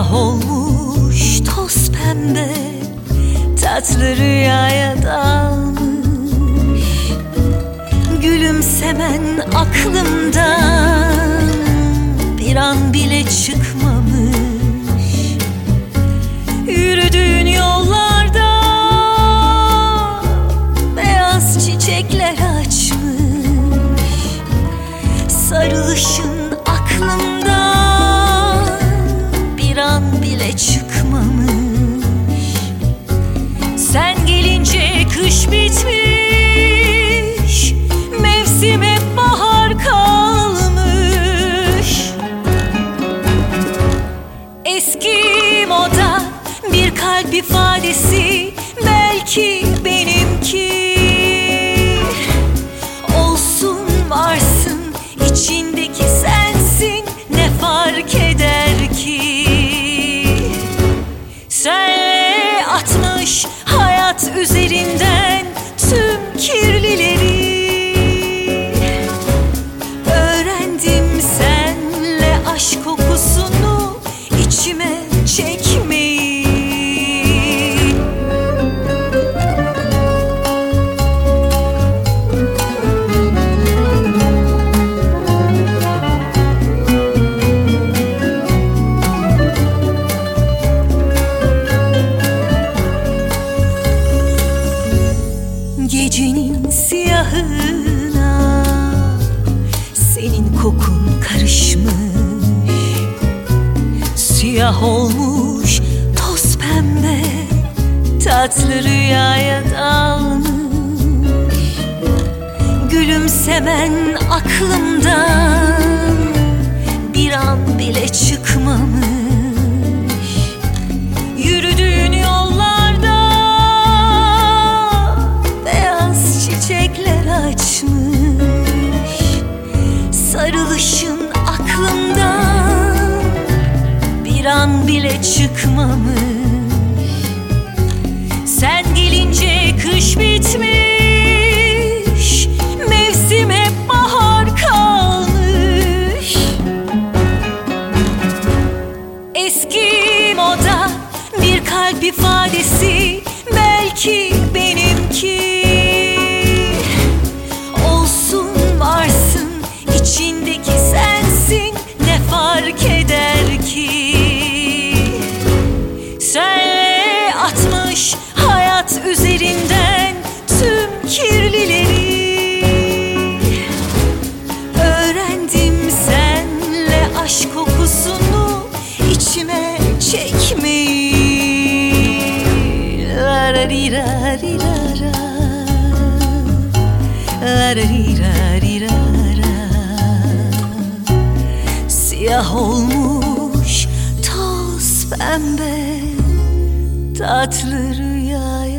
Siyah olmuş toz pembe, tatlı rüyaya dalmış. Gülümsemen aklımdan bir an bile çıkmamış. Yürüdüğün yollarda beyaz çiçekler açmış. Sarılışın aklımdan bir an bile çıkmamış. Sen gelince kış bitmiş, mevsim hep bahar kalmış. Eski moda bir kalp ifadesi, belki benimki. Olsun varsın, içindeki sensin, ne fark eder ki? Senle atmış hayat üzerinden tüm kirlileri. Öğrendim senle aşk kokusunu içime çekmeyi. Gecenin siyahına senin kokun karışmış. Siyah olmuş toz pembe, tatlı rüyaya dalmış. Gülümsemen aklımdan bir an bile çıkmamış. Yürüdüğün yollarda beyaz çiçekler açmış. Sarılışın aklımdan bir an bile çıkmamış. Sen gelince kış bitmiş, mevsim hep bahar kalmış. Eski moda bir kalp ifadesi, belki benimki. Olsun varsın, içindeki sensin, ne fark eder ki? Senle atmış hayat üzerinden tüm kirlileri. Öğrendim senle aşk kokusunu içime çekmeyi. La la li la li la la, la la li la li la la. Siyah olmuş toz pembe, tatlı rüya